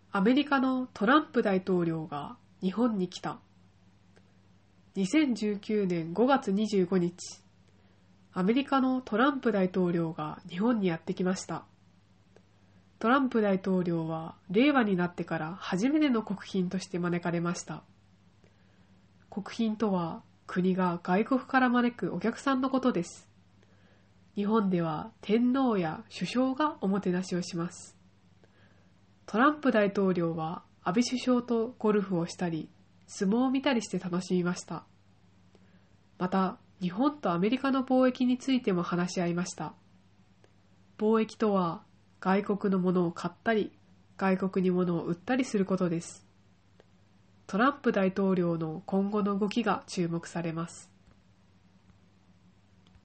アメリカのトランプ大統領が日本に来た。2019年5月25日、アメリカのトランプ大統領が日本にやってきました。トランプ大統領は令和になってから初めての国賓として招かれました。国賓とは国が外国から招くお客さんのことです。日本では天皇や首相がおもてなしをします。トランプ大統領は安倍首相とゴルフをしたり、相撲を見たりして楽しみました。また、日本とアメリカの貿易についても話し合いました。貿易とは、外国のものを買ったり、外国に物を売ったりすることです。トランプ大統領の今後の動きが注目されます。